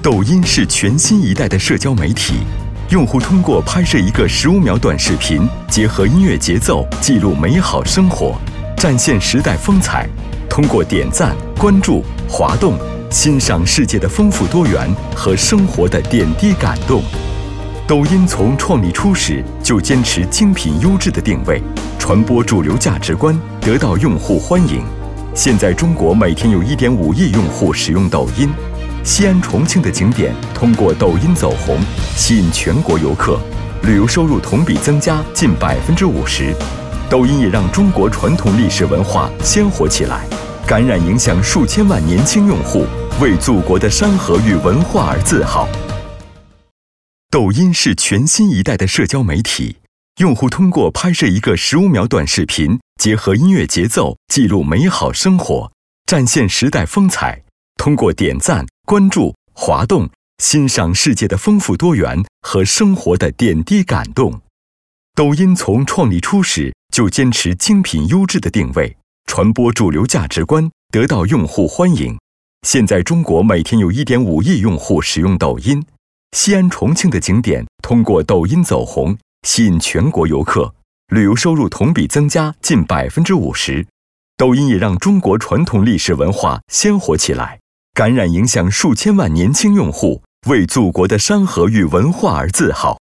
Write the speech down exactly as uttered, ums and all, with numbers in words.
抖音是全新一代的社交媒体，用户通过拍摄一个十五秒短视频，结合音乐节奏，记录美好生活，展现时代风采。通过点赞、关注、滑动，欣赏世界的丰富多元和生活的点滴感动。抖音从创立初始就坚持精品优质的定位，传播主流价值观，得到用户欢迎。现在中国每天有 一点五亿用户使用抖音。西安、重庆的景点通过抖音走红，吸引全国游客，旅游收入同比增加近百分之五十。抖音也让中国传统历史文化鲜活起来，感染影响数千万年轻用户，为祖国的山河与文化而自豪。抖音是全新一代的社交媒体，用户通过拍摄一个十五秒短视频，结合音乐节奏，记录美好生活，展现时代风采。通过点赞、关注、滑动，欣赏世界的丰富多元和生活的点滴感动。抖音从创立初始就坚持精品优质的定位，传播主流价值观，得到用户欢迎。现在中国每天有 一点五亿用户使用抖音。西安、重庆的景点通过抖音走红，吸引全国游客，旅游收入同比增加近百分之五十。抖音也让中国传统历史文化鲜活起来，感染影响数千万年轻用户，为祖国的山河与文化而自豪。